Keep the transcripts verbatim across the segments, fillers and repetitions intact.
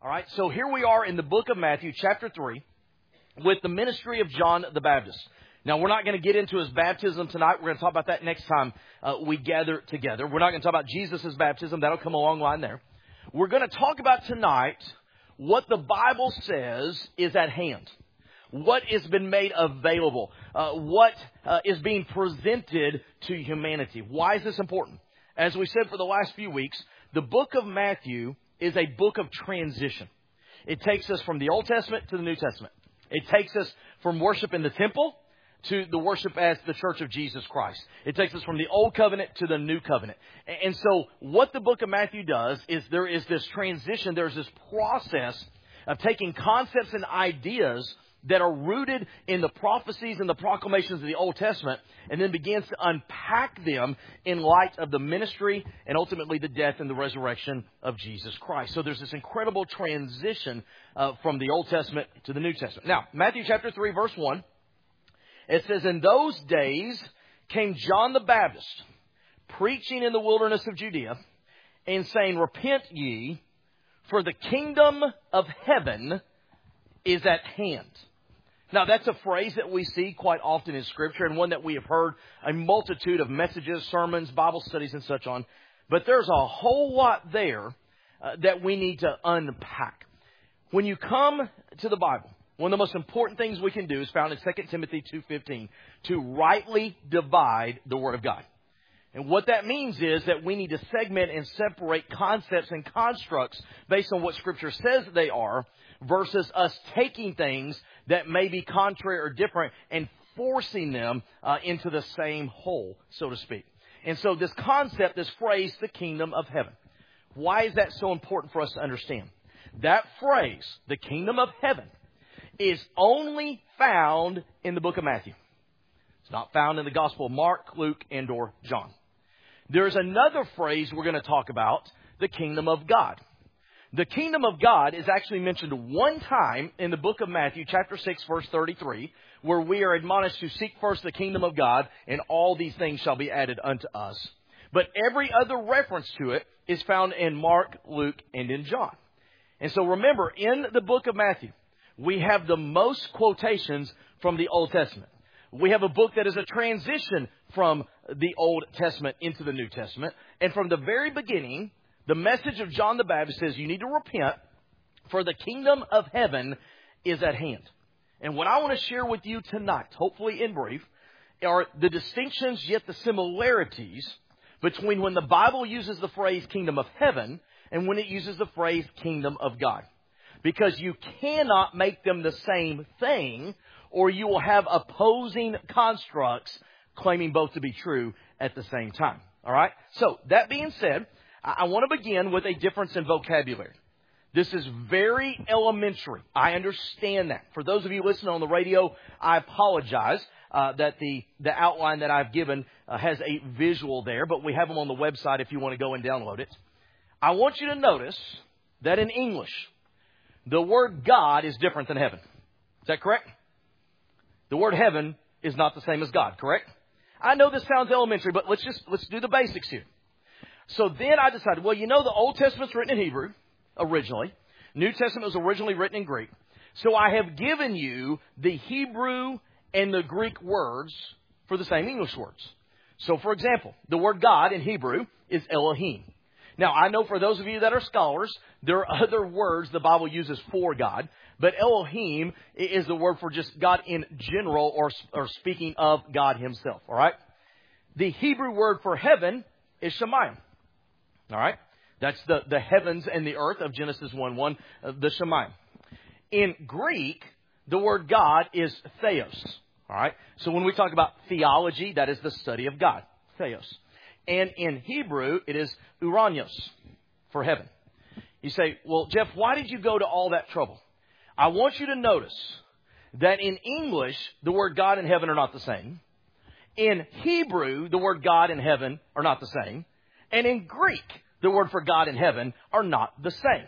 All right, so here we are in the book of Matthew, chapter three, with the ministry of John the Baptist. Now, we're not going to get into his baptism tonight. We're going to talk about that next time uh, we gather together. We're not going to talk about Jesus' baptism. That'll come along line there. We're going to talk about tonight what the Bible says is at hand. What has been made available. Uh, what uh, is being presented to humanity. Why is this important? As we said for the last few weeks, the book of Matthew is a book of transition. It takes us from the Old Testament to the New Testament. It takes us from worship in the temple to the worship as the Church of Jesus Christ. It takes us from the Old Covenant to the New Covenant. And so what the book of Matthew does is there is this transition, there's this process of taking concepts and ideas that are rooted in the prophecies and the proclamations of the Old Testament, and then begins to unpack them in light of the ministry and ultimately the death and the resurrection of Jesus Christ. So there's this incredible transition uh, from the Old Testament to the New Testament. Now, Matthew chapter three, verse one, it says, "In those days came John the Baptist, preaching in the wilderness of Judea, and saying, Repent ye, for the kingdom of heaven is at hand." Now, that's a phrase that we see quite often in Scripture, and one that we have heard a multitude of messages, sermons, Bible studies, and such on. But there's a whole lot there uh, that we need to unpack. When you come to the Bible, one of the most important things we can do is found in Second Timothy two fifteen, to rightly divide the Word of God. And what that means is that we need to segment and separate concepts and constructs based on what Scripture says they are, versus us taking things that may be contrary or different and forcing them uh, into the same hole, so to speak. And so this concept, this phrase, the kingdom of heaven. Why is that so important for us to understand? That phrase, the kingdom of heaven, is only found in the book of Matthew. It's not found in the Gospel of Mark, Luke, and or John. There's another phrase we're going to talk about, the kingdom of God. The kingdom of God is actually mentioned one time in the book of Matthew, chapter six, verse thirty-three, where we are admonished to seek first the kingdom of God, and all these things shall be added unto us. But every other reference to it is found in Mark, Luke, and in John. And so remember, in the book of Matthew, we have the most quotations from the Old Testament. We have a book that is a transition from the Old Testament into the New Testament. And from the very beginning, the message of John the Baptist says you need to repent, for the kingdom of heaven is at hand. And what I want to share with you tonight, hopefully in brief, are the distinctions yet the similarities between when the Bible uses the phrase kingdom of heaven and when it uses the phrase kingdom of God. Because you cannot make them the same thing, or you will have opposing constructs claiming both to be true at the same time. All right? So, that being said, I want to begin with a difference in vocabulary. This is very elementary. I understand that. For those of you listening on the radio, I apologize uh, that the, the outline that I've given uh, has a visual there, but we have them on the website if you want to go and download it. I want you to notice that in English, the word God is different than heaven. Is that correct? The word heaven is not the same as God, correct? I know this sounds elementary, but let's just let's do the basics here. So then I decided, well, you know, the Old Testament's written in Hebrew originally. New Testament was originally written in Greek. So I have given you the Hebrew and the Greek words for the same English words. So, for example, the word God in Hebrew is Elohim. Now, I know for those of you that are scholars, there are other words the Bible uses for God. But Elohim is the word for just God in general, or, or speaking of God Himself. All right? The Hebrew word for heaven is Shemayim. All right? That's the, the heavens and the earth of Genesis one one, uh, the Shemayim. In Greek, the word God is Theos. All right? So when we talk about theology, that is the study of God. Theos. And in Hebrew, it is Uranios for heaven. You say, well, Jeff, why did you go to all that trouble? I want you to notice that in English, the word God and heaven are not the same. In Hebrew, the word God and heaven are not the same. And in Greek, the word for God and heaven are not the same.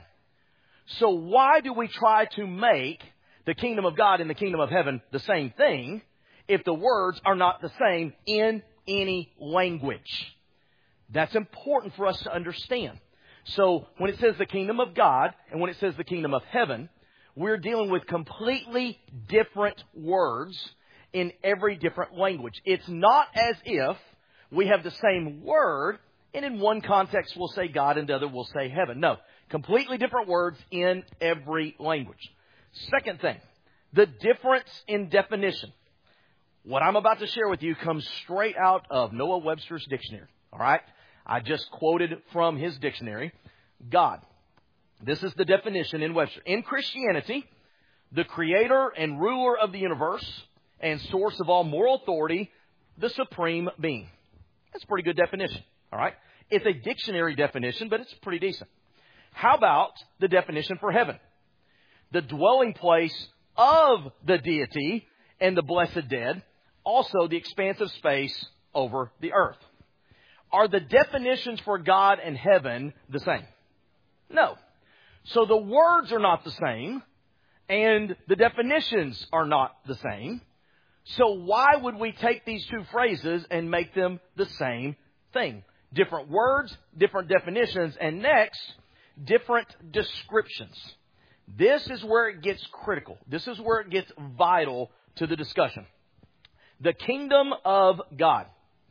So why do we try to make the kingdom of God and the kingdom of heaven the same thing if the words are not the same in any language? That's important for us to understand. So when it says the kingdom of God and when it says the kingdom of heaven, we're dealing with completely different words in every different language. It's not as if we have the same word, and in one context we'll say God and the other we'll say heaven. No, completely different words in every language. Second thing, the difference in definition. What I'm about to share with you comes straight out of Noah Webster's dictionary. All right? I just quoted from his dictionary. God. This is the definition in Webster. In Christianity, the creator and ruler of the universe and source of all moral authority, the supreme being. That's a pretty good definition. All right? It's a dictionary definition, but it's pretty decent. How about the definition for heaven? The dwelling place of the deity and the blessed dead, also the expanse of space over the earth. Are the definitions for God and heaven the same? No. So the words are not the same, and the definitions are not the same. So why would we take these two phrases and make them the same thing? Different words, different definitions, and next, different descriptions. This is where it gets critical. This is where it gets vital to the discussion. The kingdom of God.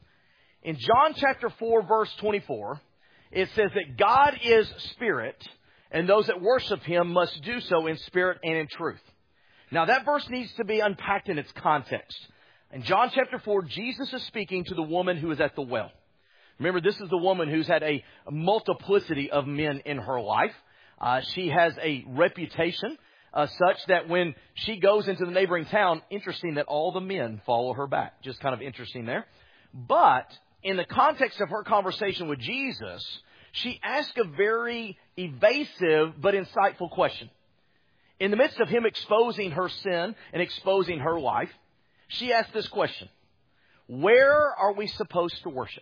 In John chapter four, verse twenty-four, it says that God is spirit, and those that worship Him must do so in spirit and in truth. Now that verse needs to be unpacked in its context. In John chapter four, Jesus is speaking to the woman who is at the well. Remember, this is the woman who's had a multiplicity of men in her life. Uh, she has a reputation uh, such that when she goes into the neighboring town, interesting that all the men follow her back. Just kind of interesting there. But in the context of her conversation with Jesus, she asked a very evasive but insightful question. In the midst of Him exposing her sin and exposing her life, she asked this question. Where are we supposed to worship?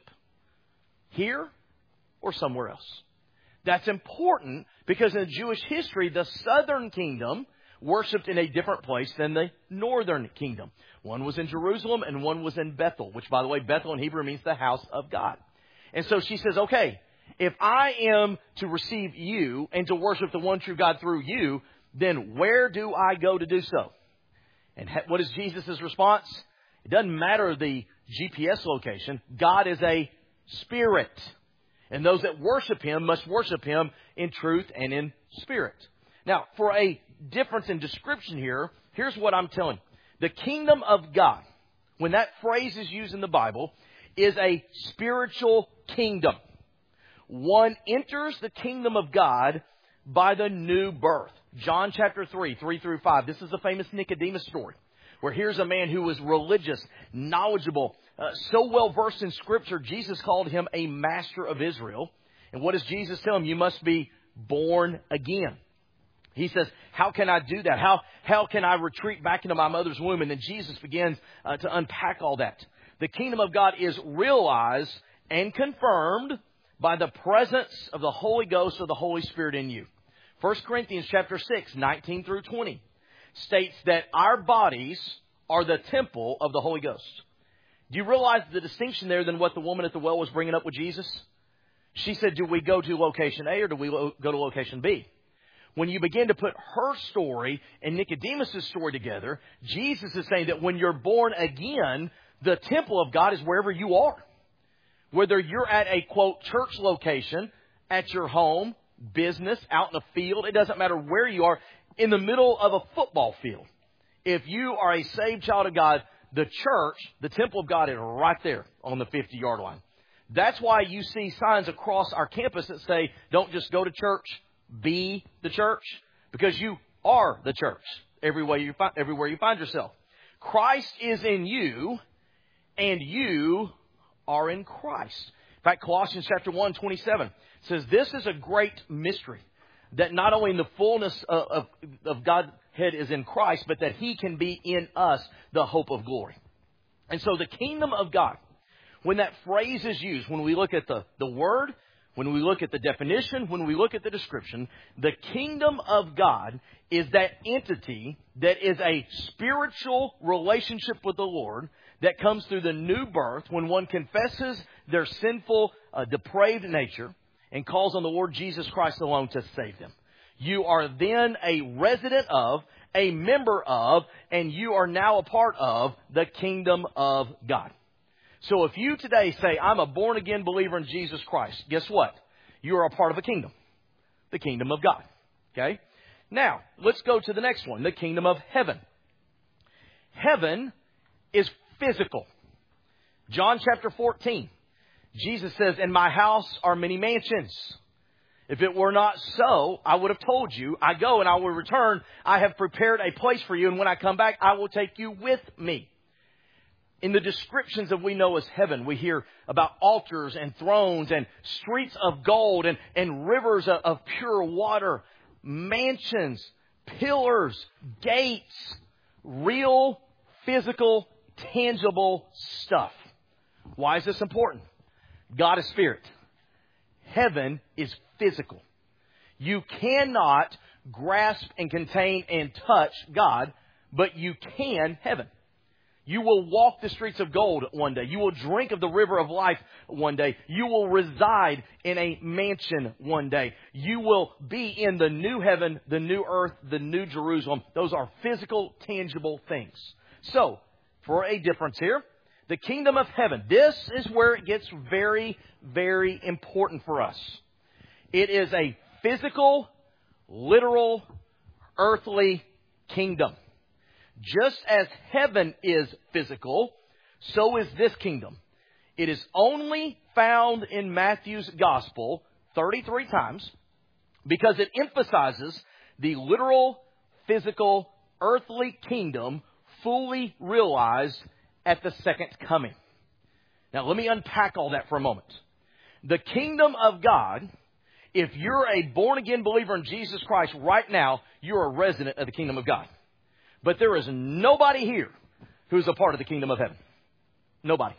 Here or somewhere else? That's important because in Jewish history, the southern kingdom worshipped in a different place than the northern kingdom. One was in Jerusalem and one was in Bethel, which, by the way, Bethel in Hebrew means the house of God. And so she says, okay, if I am to receive you and to worship the one true God through you, then where do I go to do so? And what is Jesus' response? It doesn't matter the G P S location. God is a spirit. And those that worship Him must worship Him in truth and in spirit. Now, for a difference in description here, here's what I'm telling you. The kingdom of God, when that phrase is used in the Bible, is a spiritual kingdom. One enters the kingdom of God by the new birth. John chapter three, three through five. This is the famous Nicodemus story, where here's a man who was religious, knowledgeable, uh, so well versed in Scripture, Jesus called him a master of Israel. And what does Jesus tell him? You must be born again. He says, how can I do that? How, how can I retreat back into my mother's womb? And then Jesus begins uh, to unpack all that. The kingdom of God is realized and confirmed by the presence of the Holy Ghost or the Holy Spirit in you. First Corinthians chapter six, nineteen through twenty states that our bodies are the temple of the Holy Ghost. Do you realize the distinction there than what the woman at the well was bringing up with Jesus? She said, do we go to location A or do we lo- go to location B? When you begin to put her story and Nicodemus' story together, Jesus is saying that when you're born again, the temple of God is wherever you are. Whether you're at a, quote, church location, at your home, business, out in a field, it doesn't matter where you are, in the middle of a football field. If you are a saved child of God, the church, the temple of God is right there on the fifty-yard line. That's why you see signs across our campus that say, don't just go to church, be the church, because you are the church everywhere you find, everywhere you find yourself. Christ is in you, and you are in Christ. In fact, Colossians chapter one, twenty-seven says, this is a great mystery, that not only in the fullness of, of, of Godhead is in Christ, but that He can be in us, the hope of glory. And so the kingdom of God, when that phrase is used, when we look at the, the word, when we look at the definition, when we look at the description, the kingdom of God is that entity that is a spiritual relationship with the Lord that comes through the new birth when one confesses their sinful, uh, depraved nature and calls on the Lord Jesus Christ alone to save them. You are then a resident of, a member of, and you are now a part of the kingdom of God. So if you today say, I'm a born-again believer in Jesus Christ, guess what? You are a part of a kingdom. The kingdom of God. Okay? Now, let's go to the next one, the kingdom of heaven. Heaven is physical. John chapter fourteen. Jesus says, in my house are many mansions. If it were not so, I would have told you, I go and I will return. I have prepared a place for you, and when I come back, I will take you with me. In the descriptions that we know as heaven, we hear about altars and thrones and streets of gold and, and rivers of, of pure water, mansions, pillars, gates, real, physical, tangible stuff. Why is this important? God is spirit. Heaven is physical. You cannot grasp and contain and touch God, but you can heaven. You will walk the streets of gold one day. You will drink of the river of life one day. You will reside in a mansion one day. You will be in the new heaven, the new earth, the new Jerusalem. Those are physical, tangible things. So, for a difference here, the kingdom of heaven. This is where it gets very, very important for us. It is a physical, literal, earthly kingdom. Just as heaven is physical, so is this kingdom. It is only found in Matthew's gospel thirty-three times because it emphasizes the literal, physical, earthly kingdom fully realized at the second coming. Now, let me unpack all that for a moment. The kingdom of God, if you're a born-again believer in Jesus Christ right now, you're a resident of the kingdom of God. But there is nobody here who's a part of the kingdom of heaven. Nobody.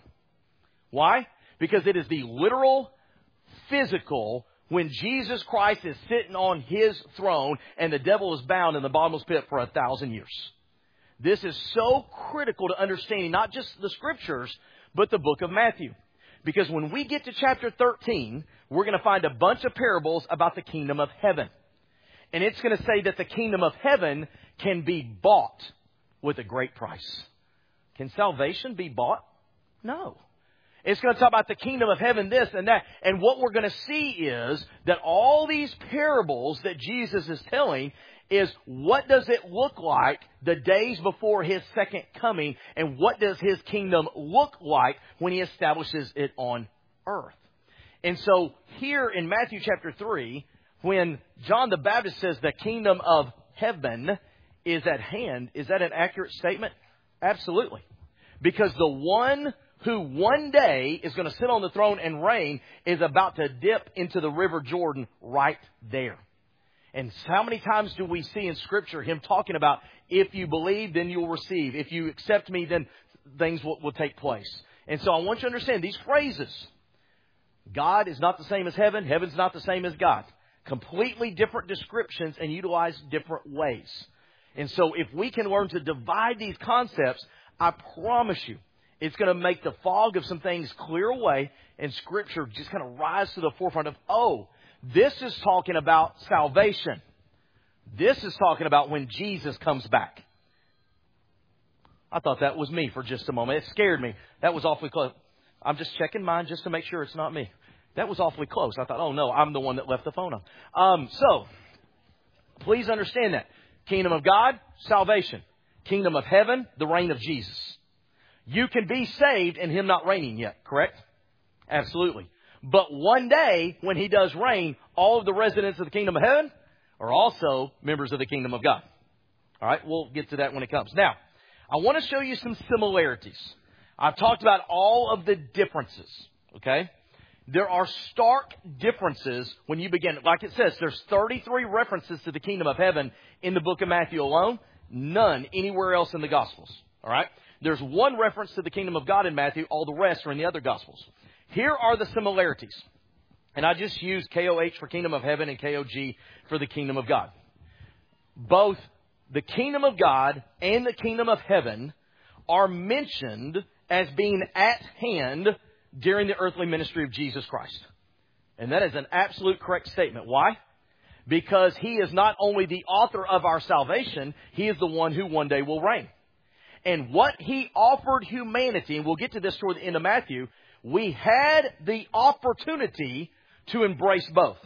Why? Because it is the literal, physical, when Jesus Christ is sitting on His throne and the devil is bound in the bottomless pit for a thousand years. This is so critical to understanding not just the Scriptures, but the book of Matthew. Because when we get to chapter thirteen, we're going to find a bunch of parables about the kingdom of heaven. And it's going to say that the kingdom of heaven can be bought with a great price. Can salvation be bought? No. It's going to talk about the kingdom of heaven, this and that. And what we're going to see is that all these parables that Jesus is telling is what does it look like the days before His second coming, and what does His kingdom look like when He establishes it on earth. And so here in Matthew chapter three, when John the Baptist says the kingdom of heaven is at hand, is that an accurate statement? Absolutely. Because the one who one day is going to sit on the throne and reign is about to dip into the river Jordan right there. And how many times do we see in Scripture Him talking about, if you believe, then you'll receive. If you accept me, then things will, will take place. And so I want you to understand these phrases. God is not the same as heaven. Heaven's not the same as God. Completely different descriptions and utilized different ways. And so if we can learn to divide these concepts, I promise you, it's going to make the fog of some things clear away, and Scripture just kind of rise to the forefront of, oh, this is talking about salvation. This is talking about when Jesus comes back. I thought that was me for just a moment. It scared me. That was awfully close. I'm just checking mine just to make sure it's not me. That was awfully close. I thought, oh no, I'm the one that left the phone on. Um, so, please understand that. Kingdom of God, salvation. Kingdom of heaven, the reign of Jesus. You can be saved and Him not reigning yet, correct? Absolutely. But one day, when He does reign, all of the residents of the kingdom of heaven are also members of the kingdom of God. All right, we'll get to that when it comes. Now, I want to show you some similarities. I've talked about all of the differences, okay? There are stark differences when you begin. Like it says, there's thirty-three references to the kingdom of heaven in the book of Matthew alone. None anywhere else in the Gospels. All right? There's one reference to the kingdom of God in Matthew. All the rest are in the other Gospels. Here are the similarities. And I just use K O H for kingdom of heaven and K O G for the kingdom of God. Both the kingdom of God and the kingdom of heaven are mentioned as being at hand during the earthly ministry of Jesus Christ. And that is an absolute correct statement. Why? Because He is not only the author of our salvation, He is the one who one day will reign. And what He offered humanity, and we'll get to this toward the end of Matthew, we had the opportunity to embrace both.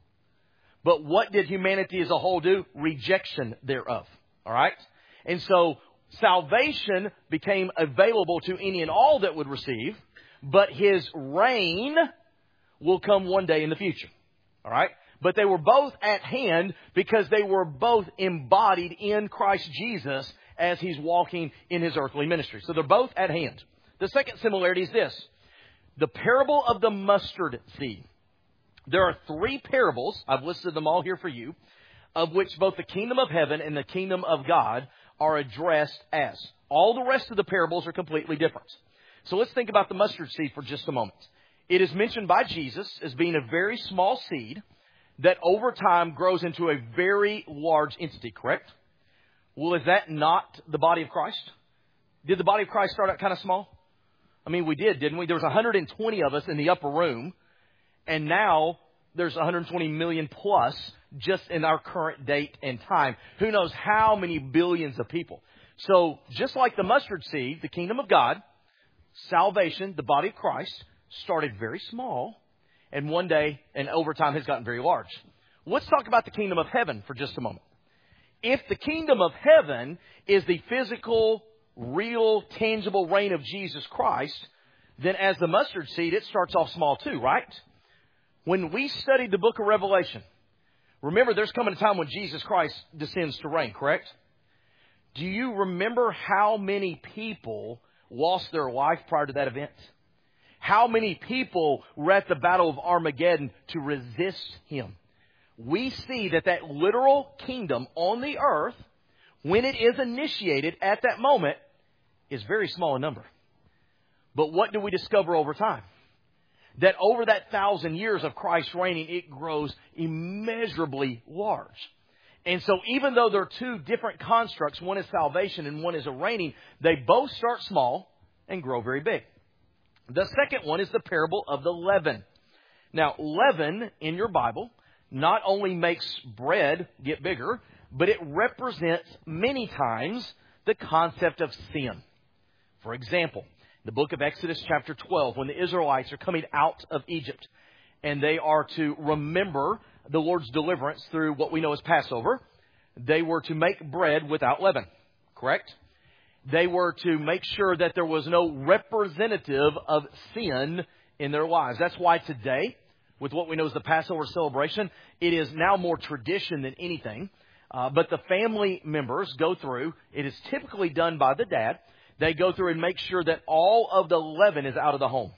But what did humanity as a whole do? Rejection thereof. All right? And so salvation became available to any and all that would receive, but His reign will come one day in the future. All right? But they were both at hand because they were both embodied in Christ Jesus as He's walking in His earthly ministry. So they're both at hand. The second similarity is this. The parable of the mustard seed. There are three parables, I've listed them all here for you, of which both the kingdom of heaven and the kingdom of God are addressed as. All the rest of the parables are completely different. So let's think about the mustard seed for just a moment. It is mentioned by Jesus as being a very small seed that over time grows into a very large entity, correct? Well, is that not the body of Christ? Did the body of Christ start out kind of small? I mean, we did, didn't we? There was one hundred twenty of us in the upper room, and now there's one hundred twenty million plus just in our current date and time. Who knows how many billions of people. So just like the mustard seed, the kingdom of God, salvation, the body of Christ, started very small, and one day, and over time, has gotten very large. Let's talk about the kingdom of heaven for just a moment. If the kingdom of heaven is the physical, real, tangible reign of Jesus Christ, then as the mustard seed, it starts off small too, right? When we studied the book of Revelation, remember there's coming a time when Jesus Christ descends to reign, correct? Do you remember how many people lost their life prior to that event? How many people were at the Battle of Armageddon to resist Him? We see that that literal kingdom on the earth, when it is initiated at that moment, is very small in number. But what do we discover over time? That over that thousand years of Christ reigning, it grows immeasurably large. And so even though there are two different constructs, one is salvation and one is a reigning, they both start small and grow very big. The second one is the parable of the leaven. Now, leaven in your Bible not only makes bread get bigger, but it represents many times the concept of sin. For example, the book of Exodus chapter twelve, when the Israelites are coming out of Egypt and they are to remember the Lord's deliverance through what we know as Passover, they were to make bread without leaven, correct? They were to make sure that there was no representative of sin in their lives. That's why today, with what we know as the Passover celebration, it is now more tradition than anything. Uh, but the family members go through, it is typically done by the dad. They go through and make sure that all of the leaven is out of the home.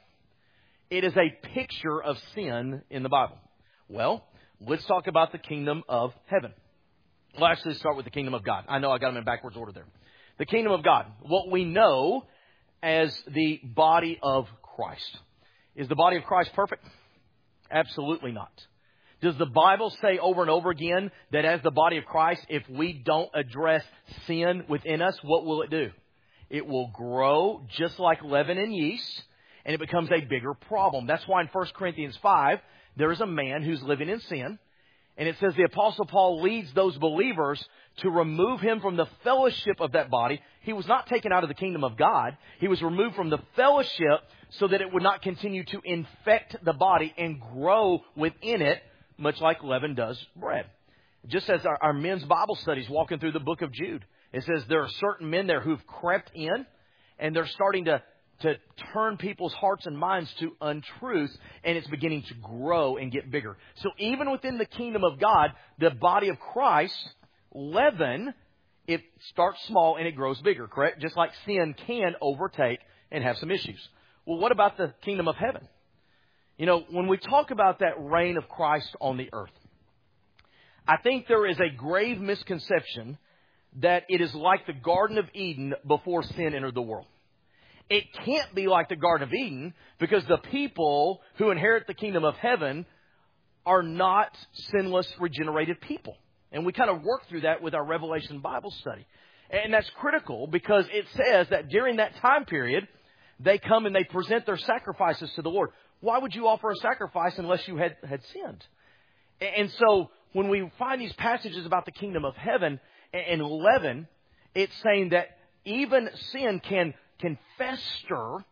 It is a picture of sin in the Bible. Well, let's talk about the kingdom of heaven. Well, actually, let's start with the kingdom of God. I know I got them in backwards order there. The kingdom of God, what we know as the body of Christ. Is the body of Christ perfect? Absolutely not. Does the Bible say over and over again that as the body of Christ, if we don't address sin within us, what will it do? It will grow just like leaven and yeast, and it becomes a bigger problem. That's why in First Corinthians five, there is a man who's living in sin. And it says the Apostle Paul leads those believers to remove him from the fellowship of that body. He was not taken out of the kingdom of God. He was removed from the fellowship so that it would not continue to infect the body and grow within it, much like leaven does bread. Just as our, our men's Bible studies walking through the book of Jude, it says there are certain men there who've crept in and they're starting to to turn people's hearts and minds to untruth, and it's beginning to grow and get bigger. So even within the kingdom of God, the body of Christ, leaven, it starts small and it grows bigger, correct? Just like sin can overtake and have some issues. Well, what about the kingdom of heaven? You know, when we talk about that reign of Christ on the earth, I think there is a grave misconception that it is like the Garden of Eden before sin entered the world. It can't be like the Garden of Eden because the people who inherit the kingdom of heaven are not sinless, regenerated people. And we kind of work through that with our Revelation Bible study. And that's critical because it says that during that time period, they come and they present their sacrifices to the Lord. Why would you offer a sacrifice unless you had, had sinned? And so when we find these passages about the kingdom of heaven in eleven, it's saying that even sin can, can fester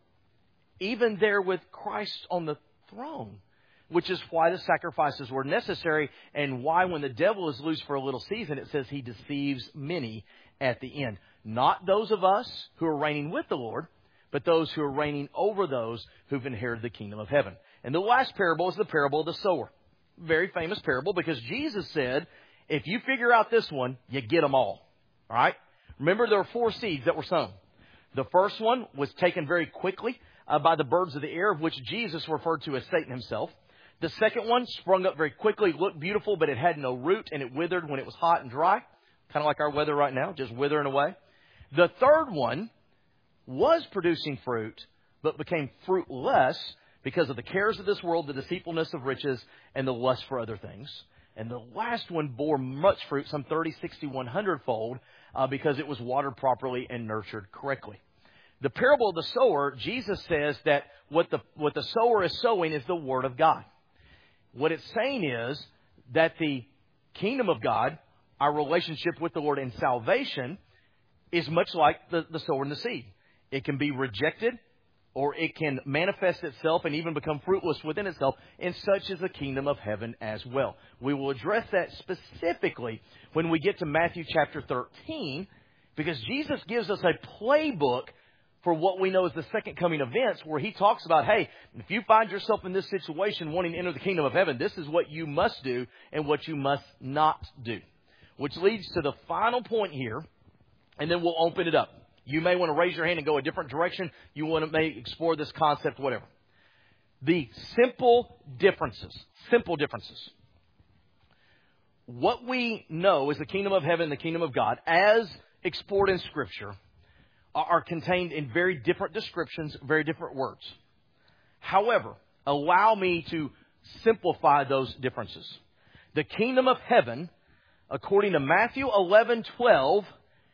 even there with Christ on the throne, which is why the sacrifices were necessary and why when the devil is loose for a little season, it says he deceives many at the end. Not those of us who are reigning with the Lord, but those who are reigning over those who've inherited the kingdom of heaven. And the last parable is the parable of the sower. Very famous parable because Jesus said, if you figure out this one, you get them all. All right? Remember, there were four seeds that were sown. The first one was taken very quickly uh, by the birds of the air, of which Jesus referred to as Satan himself. The second one sprung up very quickly, looked beautiful, but it had no root, and it withered when it was hot and dry. Kind of like our weather right now, just withering away. The third one was producing fruit, but became fruitless because of the cares of this world, the deceitfulness of riches, and the lust for other things. And the last one bore much fruit, some thirty, sixty, one hundred fold, uh, because it was watered properly and nurtured correctly. The parable of the sower, Jesus says that what the, what the sower is sowing is the Word of God. What it's saying is that the kingdom of God, our relationship with the Lord in salvation, is much like the, the sower and the seed. It can be rejected, or it can manifest itself and even become fruitless within itself, and such is the kingdom of heaven as well. We will address that specifically when we get to Matthew chapter thirteen, because Jesus gives us a playbook for what we know as the second coming events, where He talks about, hey, if you find yourself in this situation wanting to enter the kingdom of heaven, this is what you must do and what you must not do. Which leads to the final point here, and then we'll open it up. You may want to raise your hand and go a different direction. You want to may explore this concept, whatever. The simple differences. Simple differences. What we know is the kingdom of heaven and the kingdom of God, as explored in Scripture, are contained in very different descriptions, very different words. However, allow me to simplify those differences. The kingdom of heaven, according to Matthew eleven twelve,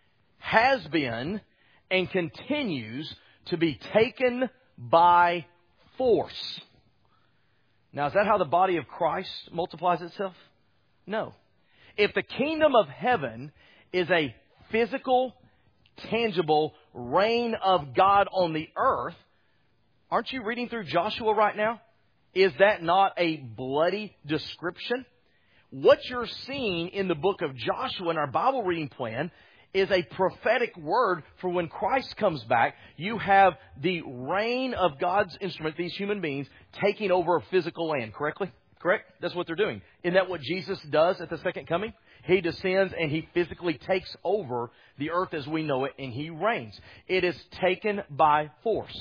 has been and continues to be taken by force. Now, is that how the body of Christ multiplies itself? No. If the kingdom of heaven is a physical, tangible reign of God on the earth, aren't you reading through Joshua right now? Is that not a bloody description? What you're seeing in the book of Joshua in our Bible reading plan is a prophetic word for when Christ comes back. You have the reign of God's instrument, these human beings, taking over a physical land, correctly? Correct? That's what they're doing. Isn't that what Jesus does at the second coming? He descends and He physically takes over the earth as we know it, and He reigns. It is taken by force.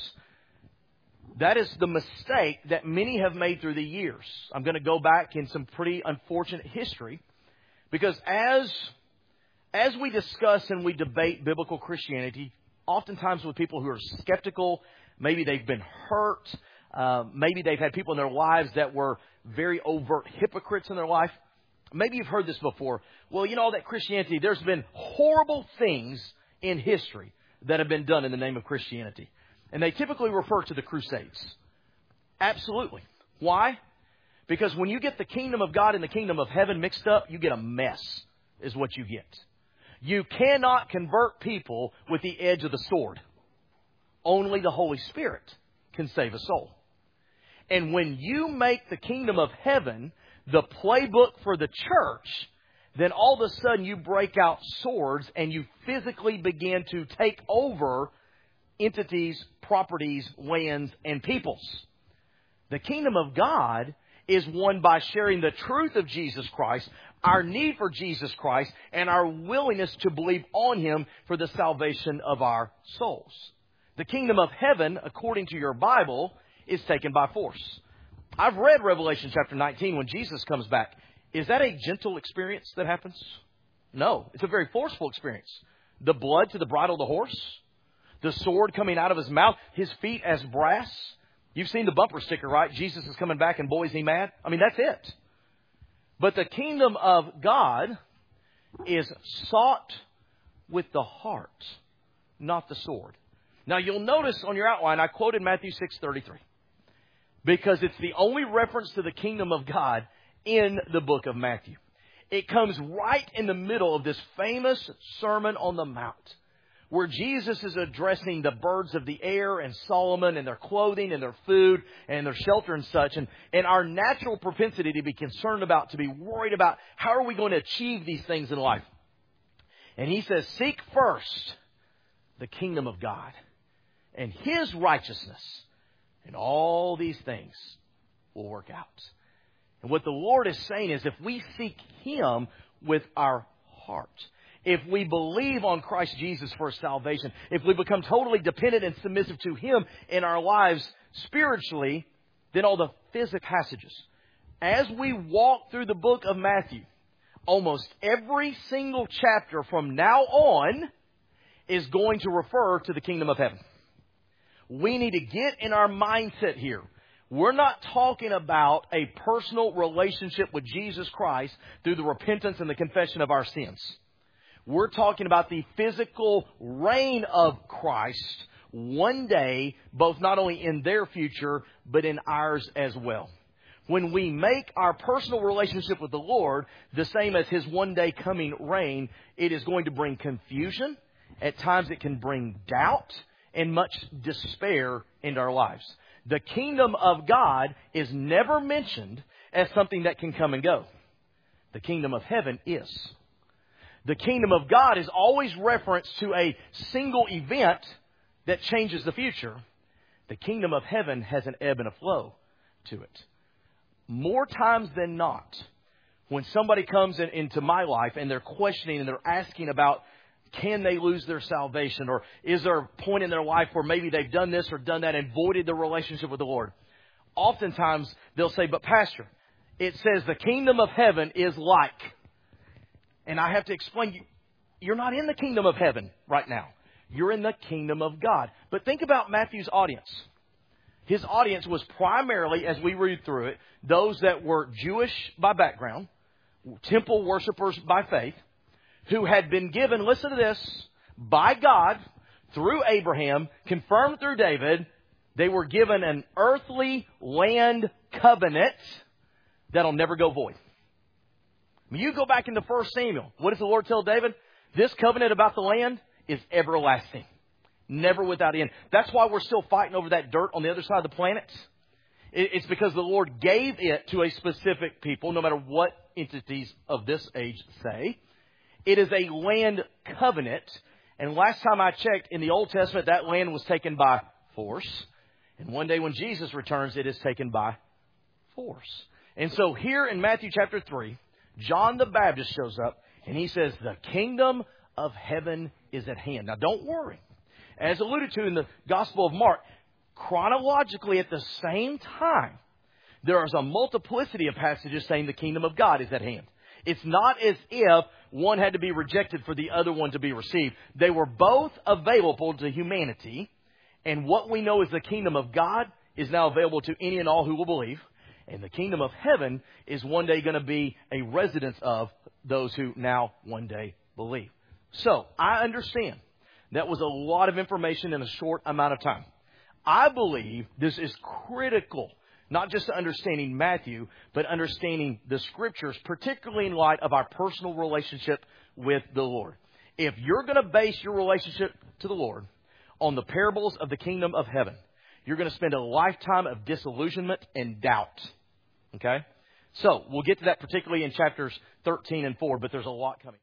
That is the mistake that many have made through the years. I'm going to go back in some pretty unfortunate history, because as As we discuss and we debate biblical Christianity, oftentimes with people who are skeptical, maybe they've been hurt, uh, maybe they've had people in their lives that were very overt hypocrites in their life. Maybe you've heard this before. Well, you know, that Christianity, there's been horrible things in history that have been done in the name of Christianity. And they typically refer to the Crusades. Absolutely. Why? Because when you get the kingdom of God and the kingdom of heaven mixed up, you get a mess, is what you get. You cannot convert people with the edge of the sword. Only the Holy Spirit can save a soul. And when you make the kingdom of heaven the playbook for the church, then all of a sudden you break out swords and you physically begin to take over entities, properties, lands, and peoples. The kingdom of God is won by sharing the truth of Jesus Christ, our need for Jesus Christ, and our willingness to believe on Him for the salvation of our souls. The kingdom of heaven, according to your Bible, is taken by force. I've read Revelation chapter nineteen when Jesus comes back. Is that a gentle experience that happens? No. It's a very forceful experience. The blood to the bridle of the horse, the sword coming out of His mouth, His feet as brass. You've seen the bumper sticker, right? Jesus is coming back and boy, is He mad. I mean, that's it. But the kingdom of God is sought with the heart, not the sword. Now, you'll notice on your outline, I quoted Matthew six thirty-three. because it's the only reference to the kingdom of God in the book of Matthew. It comes right in the middle of this famous Sermon on the Mount, where Jesus is addressing the birds of the air and Solomon and their clothing and their food and their shelter and such. And, and our natural propensity to be concerned about, to be worried about, how are we going to achieve these things in life? And He says, seek first the kingdom of God and His righteousness, and all these things will work out. And what the Lord is saying is, if we seek Him with our heart, if we believe on Christ Jesus for salvation, if we become totally dependent and submissive to Him in our lives spiritually, then all the physical passages. As we walk through the book of Matthew, almost every single chapter from now on is going to refer to the kingdom of heaven. We need to get in our mindset here. We're not talking about a personal relationship with Jesus Christ through the repentance and the confession of our sins. We're talking about the physical reign of Christ one day, both not only in their future, but in ours as well. When we make our personal relationship with the Lord the same as His one day coming reign, it is going to bring confusion. At times it can bring doubt and much despair into our lives. The kingdom of God is never mentioned as something that can come and go. The kingdom of heaven is. The kingdom of God is always referenced to a single event that changes the future. The kingdom of heaven has an ebb and a flow to it. More times than not, when somebody comes in, into my life and they're questioning and they're asking about, can they lose their salvation? Or is there a point in their life where maybe they've done this or done that and voided the relationship with the Lord? Oftentimes they'll say, but Pastor, it says the kingdom of heaven is like. And I have to explain, you're not in the kingdom of heaven right now. You're in the kingdom of God. But think about Matthew's audience. His audience was primarily, as we read through it, those that were Jewish by background, temple worshipers by faith, who had been given, listen to this, by God, through Abraham, confirmed through David, they were given an earthly land covenant that'll never go void. I mean, you go back into First Samuel. What does the Lord tell David? This covenant about the land is everlasting. Never without end. That's why we're still fighting over that dirt on the other side of the planet. It's because the Lord gave it to a specific people, no matter what entities of this age say. It is a land covenant. And last time I checked, in the Old Testament, that land was taken by force. And one day when Jesus returns, it is taken by force. And so here in Matthew chapter three, John the Baptist shows up and he says, the kingdom of heaven is at hand. Now don't worry. As alluded to in the Gospel of Mark, chronologically at the same time, there is a multiplicity of passages saying the kingdom of God is at hand. It's not as if one had to be rejected for the other one to be received. They were both available to humanity. And what we know is the kingdom of God is now available to any and all who will believe. And the kingdom of heaven is one day going to be a residence of those who now one day believe. So I understand that was a lot of information in a short amount of time. I believe this is critical, not just to understanding Matthew, but understanding the Scriptures, particularly in light of our personal relationship with the Lord. If you're going to base your relationship to the Lord on the parables of the kingdom of heaven, you're going to spend a lifetime of disillusionment and doubt. Okay? So we'll get to that particularly in chapters thirteen and four, but there's a lot coming.